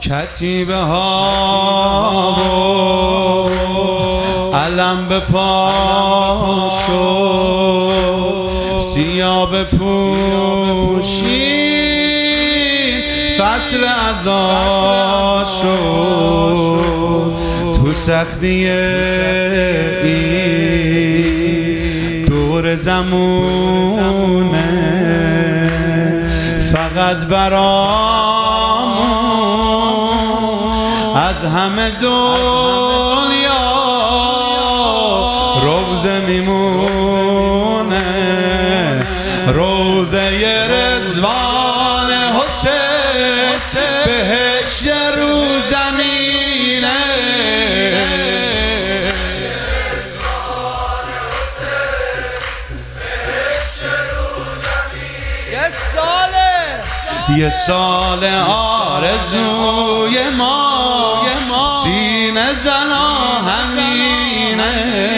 کتیبه ها و علم به پاشو سیاه بپوشی فصل عزاشو تو سختی این دور زمونه فقط برامون از همه دنیا روزه میمونه روزه رضوان حسین بهشت رو زمینه یه سال آرزوی ما سینه زنا همینه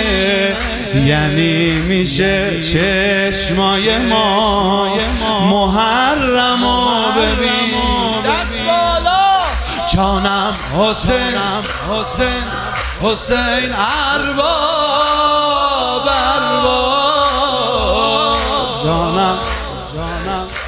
یعنی میشه چشمای ما محرمو ببین دست بالا جانم حسین ارباب جانم